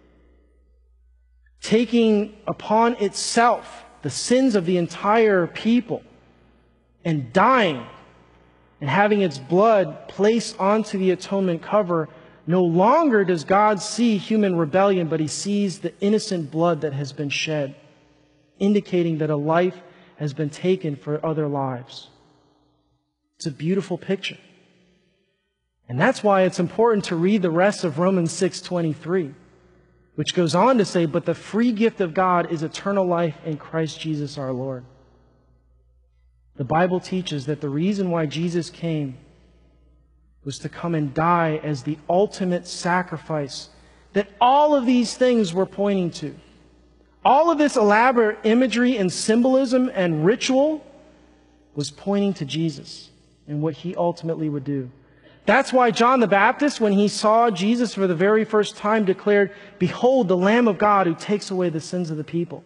taking upon itself the sins of the entire people and dying, and having its blood placed onto the atonement cover, no longer does God see human rebellion, but He sees the innocent blood that has been shed, indicating that a life has been taken for other lives. It's a beautiful picture. And that's why it's important to read the rest of Romans six twenty-three, which goes on to say, but the free gift of God is eternal life in Christ Jesus our Lord. The Bible teaches that the reason why Jesus came was to come and die as the ultimate sacrifice that all of these things were pointing to. All of this elaborate imagery and symbolism and ritual was pointing to Jesus and what He ultimately would do. That's why John the Baptist, when he saw Jesus for the very first time, declared, "Behold, the Lamb of God who takes away the sins of the people."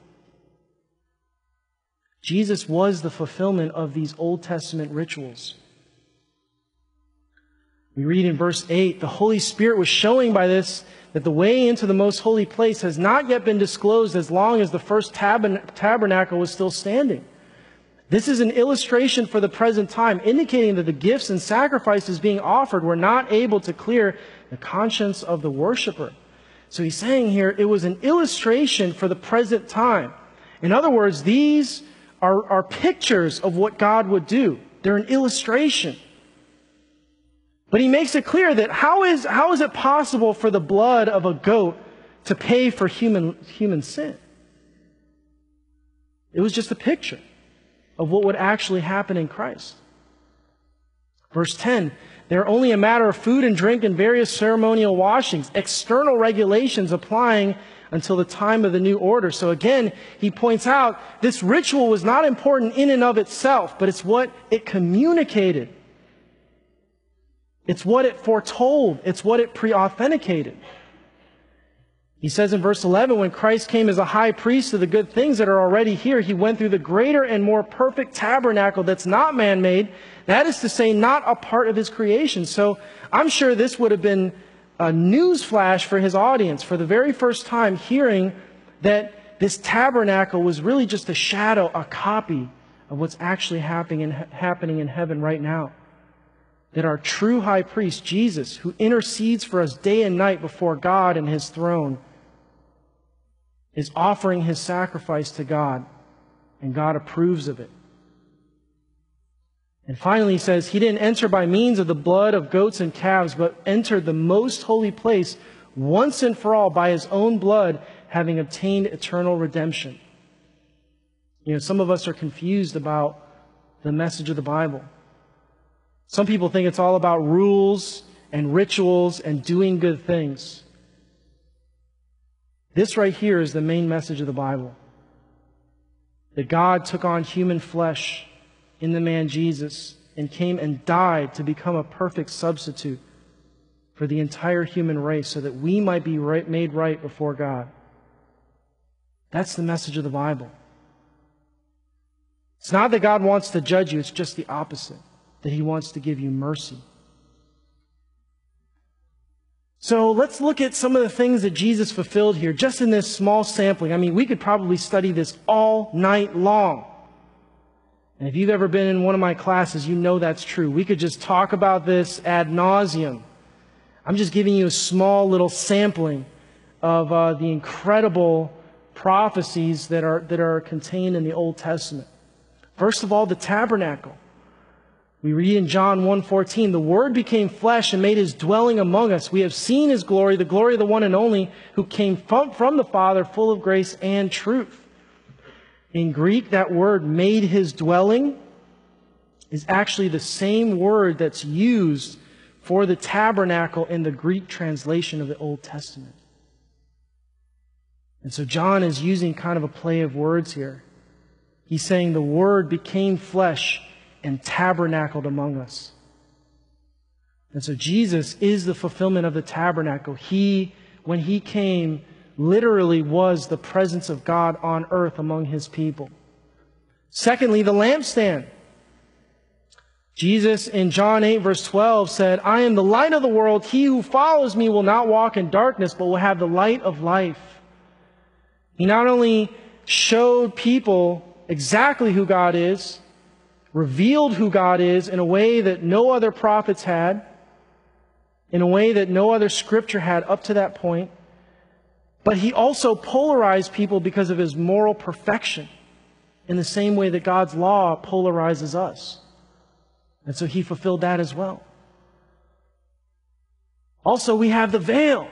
Jesus was the fulfillment of these Old Testament rituals. We read in verse eight, the Holy Spirit was showing by this that the way into the most holy place has not yet been disclosed as long as the first tabern- tabernacle was still standing. This is an illustration for the present time, indicating that the gifts and sacrifices being offered were not able to clear the conscience of the worshiper. So he's saying here it was an illustration for the present time. In other words, these Are, are pictures of what God would do. They're an illustration. But he makes it clear that how is, how is it possible for the blood of a goat to pay for human, human sin? It was just a picture of what would actually happen in Christ. Verse ten, they're only a matter of food and drink and various ceremonial washings, external regulations applying until the time of the new order. So again, he points out this ritual was not important in and of itself, but it's what it communicated. It's what it foretold. It's what it pre-authenticated. He says in verse eleven, when Christ came as a high priest of the good things that are already here, He went through the greater and more perfect tabernacle that's not man-made. That is to say, not a part of His creation. So I'm sure this would have been a news flash for His audience for the very first time, hearing that this tabernacle was really just a shadow, a copy of what's actually happening in, happening in heaven right now. That our true high priest, Jesus, who intercedes for us day and night before God and His throne, is offering His sacrifice to God, and God approves of it. And finally, he says, He didn't enter by means of the blood of goats and calves, but entered the most holy place once and for all by His own blood, having obtained eternal redemption. You know, some of us are confused about the message of the Bible. Some people think it's all about rules and rituals and doing good things. This right here is the main message of the Bible. That God took on human flesh in the man Jesus and came and died to become a perfect substitute for the entire human race so that we might be right, made right before God. That's the message of the Bible. It's not that God wants to judge you, it's just the opposite, that He wants to give you mercy. So let's look at some of the things that Jesus fulfilled here, just in this small sampling. I mean, we could probably study this all night long. And if you've ever been in one of my classes, you know that's true. We could just talk about this ad nauseum. I'm just giving you a small little sampling of uh, the incredible prophecies that are, that are contained in the Old Testament. First of all, the tabernacle. We read in John one fourteen, the Word became flesh and made His dwelling among us. We have seen His glory, the glory of the one and only, who came from, from the Father, full of grace and truth. In Greek, that word, made His dwelling, is actually the same word that's used for the tabernacle in the Greek translation of the Old Testament. And so John is using kind of a play of words here. He's saying the Word became flesh and tabernacled among us. And so Jesus is the fulfillment of the tabernacle. He, when He came, literally was the presence of God on earth among His people. Secondly, the lampstand. Jesus in John eight verse twelve said, I am the light of the world. He who follows me will not walk in darkness, but will have the light of life. He not only showed people exactly who God is, revealed who God is in a way that no other prophets had, in a way that no other scripture had up to that point, but He also polarized people because of His moral perfection in the same way that God's law polarizes us. And so He fulfilled that as well. Also, we have the veil.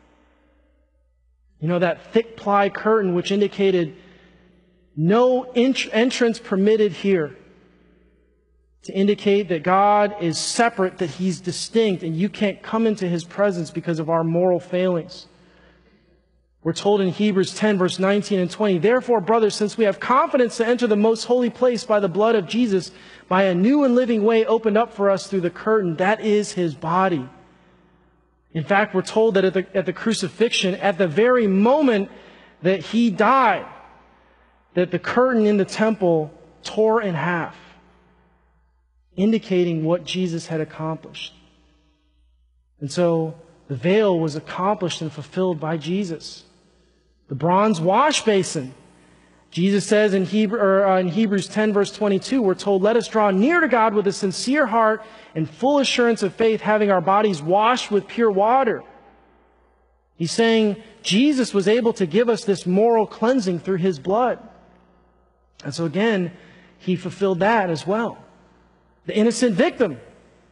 You know, that thick ply curtain which indicated no ent- entrance permitted here, to indicate that God is separate, that He's distinct, and you can't come into His presence because of our moral failings. We're told in Hebrews ten, verse nineteen and twenty, therefore, brothers, since we have confidence to enter the most holy place by the blood of Jesus, by a new and living way opened up for us through the curtain, that is His body. In fact, we're told that at the, at the crucifixion, at the very moment that He died, that the curtain in the temple tore in half, indicating what Jesus had accomplished. And so the veil was accomplished and fulfilled by Jesus. The bronze wash basin. Jesus says in, Hebrew, or, uh, in Hebrews ten, verse twenty-two, we're told, let us draw near to God with a sincere heart and full assurance of faith, having our bodies washed with pure water. He's saying Jesus was able to give us this moral cleansing through His blood. And so again, He fulfilled that as well. The innocent victim.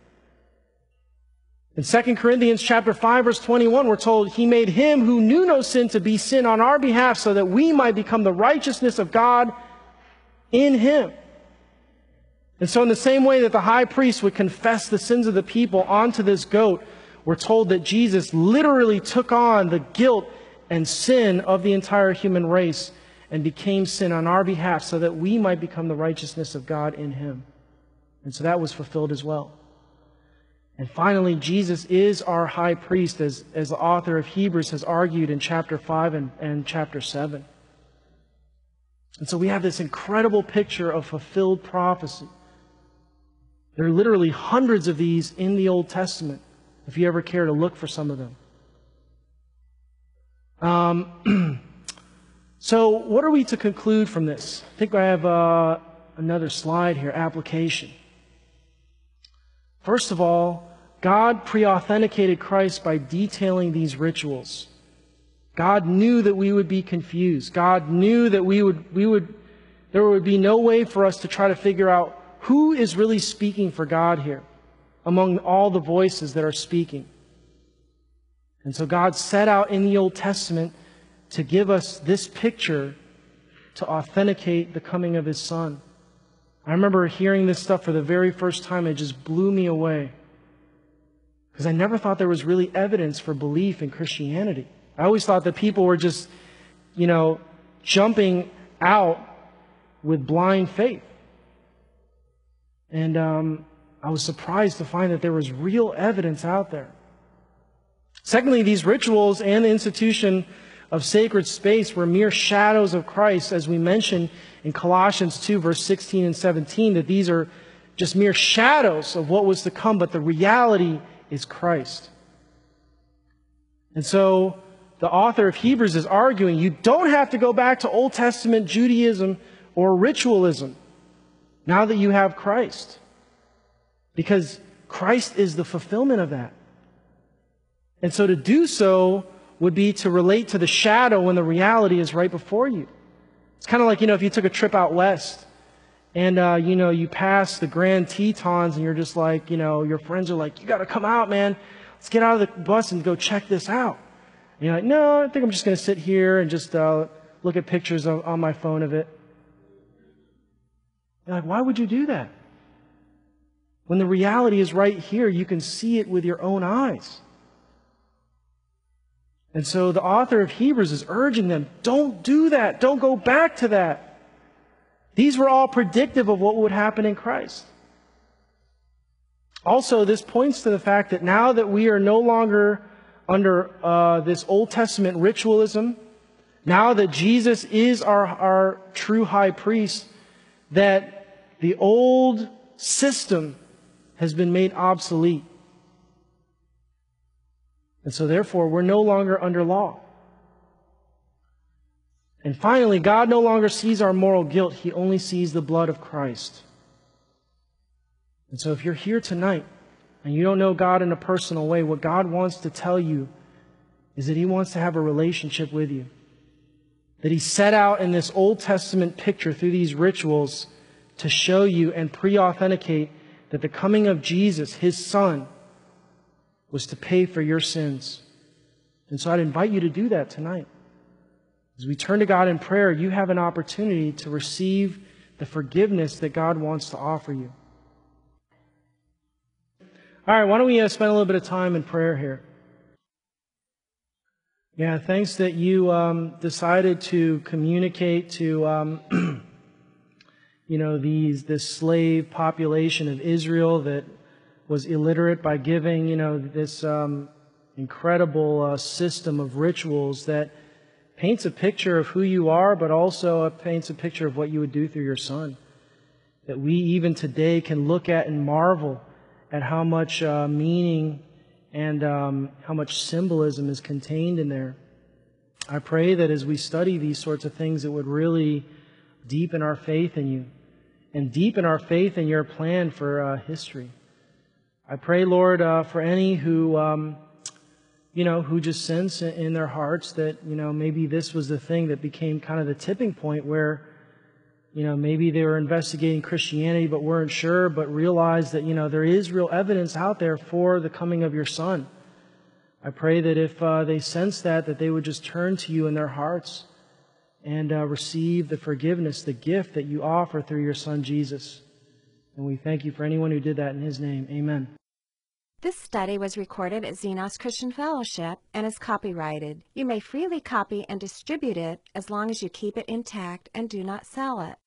In Second Corinthians chapter five, verse twenty-one, we're told, He made Him who knew no sin to be sin on our behalf so that we might become the righteousness of God in Him. And so in the same way that the high priest would confess the sins of the people onto this goat, we're told that Jesus literally took on the guilt and sin of the entire human race and became sin on our behalf so that we might become the righteousness of God in Him. And so that was fulfilled as well. And finally, Jesus is our high priest, as, as the author of Hebrews has argued in chapter five and, and chapter seven. And so we have this incredible picture of fulfilled prophecy. There are literally hundreds of these in the Old Testament, if you ever care to look for some of them. Um, so what are we to conclude from this? I think I have uh, another slide here, application. First of all, God pre-authenticated Christ by detailing these rituals. God knew that we would be confused. God knew that we would, we would, there would be no way for us to try to figure out who is really speaking for God here among all the voices that are speaking. And so God set out in the Old Testament to give us this picture to authenticate the coming of His Son. I remember hearing this stuff for the very first time. It just blew me away. Because I never thought there was really evidence for belief in Christianity. I always thought that people were just, you know, jumping out with blind faith. And um, I was surprised to find that there was real evidence out there. Secondly, these rituals and the institution of sacred space were mere shadows of Christ, as we mentioned in Colossians two, verse sixteen and seventeen, that these are just mere shadows of what was to come, but the reality is Christ. And so the author of Hebrews is arguing you don't have to go back to Old Testament Judaism or ritualism now that you have Christ, because Christ is the fulfillment of that. And so to do so would be to relate to the shadow when the reality is right before you. It's kind of like, you know, if you took a trip out west and, uh, you know, you pass the Grand Tetons and you're just like, you know, your friends are like, you got to come out, man. Let's get out of the bus and go check this out. And you're like, no, I think I'm just going to sit here and just uh, look at pictures on, on my phone of it. You're like, why would you do that? When the reality is right here, you can see it with your own eyes. And so the author of Hebrews is urging them, don't do that. Don't go back to that. These were all predictive of what would happen in Christ. Also, this points to the fact that now that we are no longer under uh, this Old Testament ritualism, now that Jesus is our, our true high priest, that the old system has been made obsolete. And so therefore, we're no longer under law. And finally, God no longer sees our moral guilt. He only sees the blood of Christ. And so if you're here tonight and you don't know God in a personal way, what God wants to tell you is that He wants to have a relationship with you. That He set out in this Old Testament picture through these rituals to show you and pre-authenticate that the coming of Jesus, His Son, was to pay for your sins. And so I'd invite you to do that tonight. As we turn to God in prayer, you have an opportunity to receive the forgiveness that God wants to offer you. All right, why don't we uh, spend a little bit of time in prayer here? Yeah, thanks that you um, decided to communicate to, um, you know, these this slave population of Israel that was illiterate by giving, you know, this um, incredible uh, system of rituals that paints a picture of who you are, but also uh, paints a picture of what you would do through your Son. That we even today can look at and marvel at how much uh, meaning and um, how much symbolism is contained in there. I pray that as we study these sorts of things, it would really deepen our faith in you and deepen our faith in your plan for uh, history. I pray, Lord, uh, for any who, um, you know, who just sense in their hearts that, you know, maybe this was the thing that became kind of the tipping point where, you know, maybe they were investigating Christianity but weren't sure, but realized that, you know, there is real evidence out there for the coming of your Son. I pray that if uh, they sense that, that they would just turn to you in their hearts and uh, receive the forgiveness, the gift that you offer through your Son, Jesus. And we thank you for anyone who did that in His name. Amen. This study was recorded at Xenos Christian Fellowship and is copyrighted. You may freely copy and distribute it as long as you keep it intact and do not sell it.